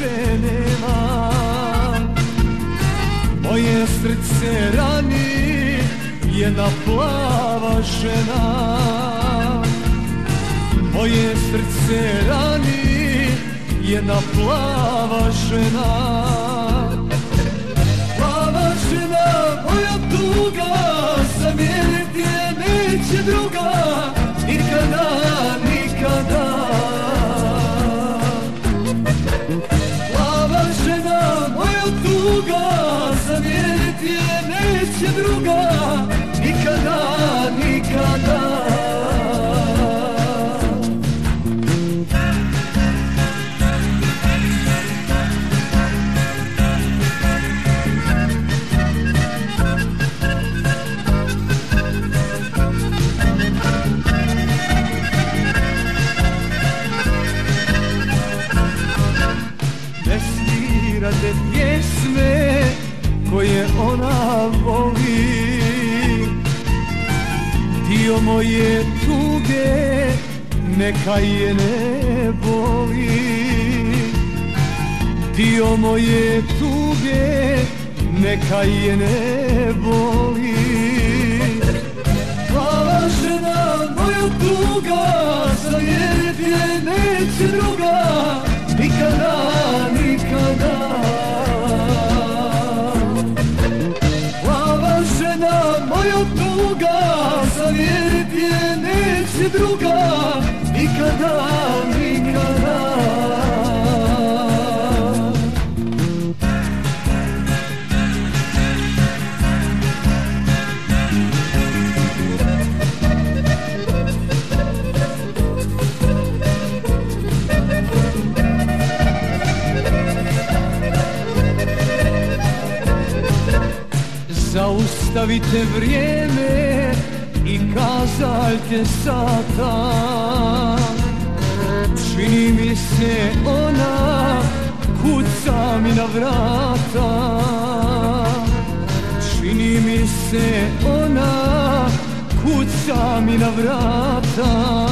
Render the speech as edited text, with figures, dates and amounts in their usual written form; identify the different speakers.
Speaker 1: više nema. Moje srce rani jedna plava žena. Moje srce rani jedna plava žena. Plava žena, moja tuga, zamijeniti je neće druga, nikada, nikada. Plava žena, moja tuga, zamijeniti je neće druga, nikada, nikada. Te pjesme koje ona voli, dio moje tuge neka je ne boli. Dio moje tuge neka je ne boli. Plava žena, moja tuga, zamijeniti je neće druga, nikada, nikada. Plava žena, moja tuga, zamijeniti je neće druga, nikada, nikada. Zaustavite vrijeme i kazaljte sata. Čini mi se ona kuca mi na vrata. Čini mi se ona kuca mi na vrata.